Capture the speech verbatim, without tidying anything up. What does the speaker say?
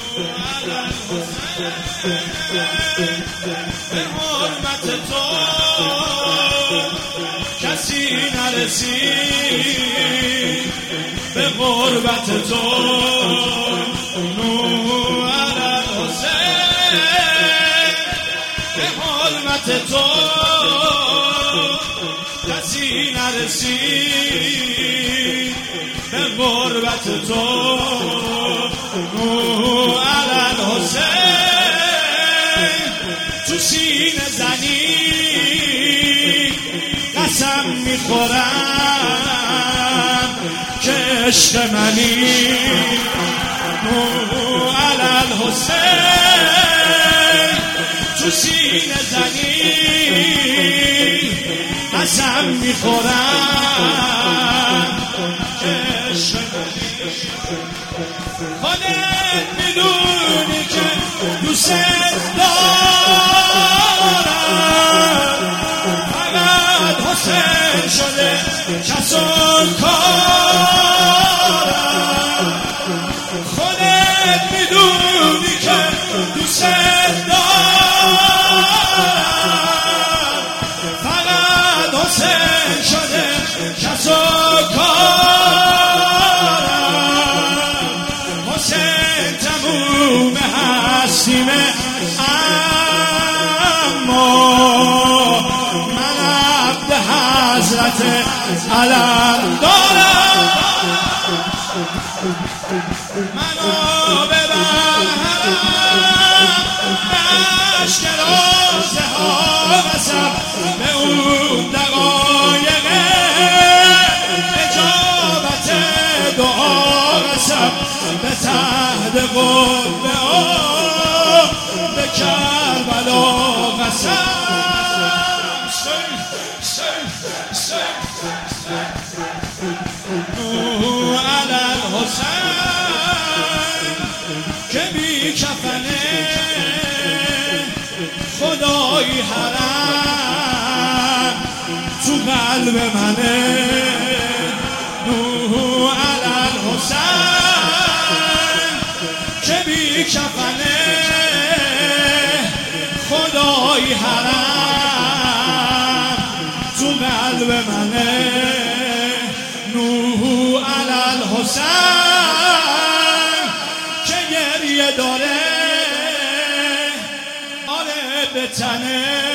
به حرمت تو کسی نرسید، به غربت تو نور علی الحسین. به حرمت تو کسی نرسید، به غربت تو نور علی الحسین. تو سینه زنی قسم میخورم که عشق منی نور علی الحسین. تو سینه زنی قسم میخورم که عشق منی. خودت میدونی که دوست دارم، فقط حسین شده کس و کارم. خودت میدونی که دوست دارم، فقط حسین شده کس و کارم. حسین تموم هستیمه اما من عبد حضرت علم دارم. منو ببر عشق روزه ها قسم به اون دقایق اجابت دعا قسم به تحت قربه ها به کربلا قسم. نور علی الحسین که بی کفنه خدای حرم تو قلب منه. نور علی الحسین که بی کفنه خدای حرم تو قلب منه. نور علی الحسین که گریه داره آره به تنه.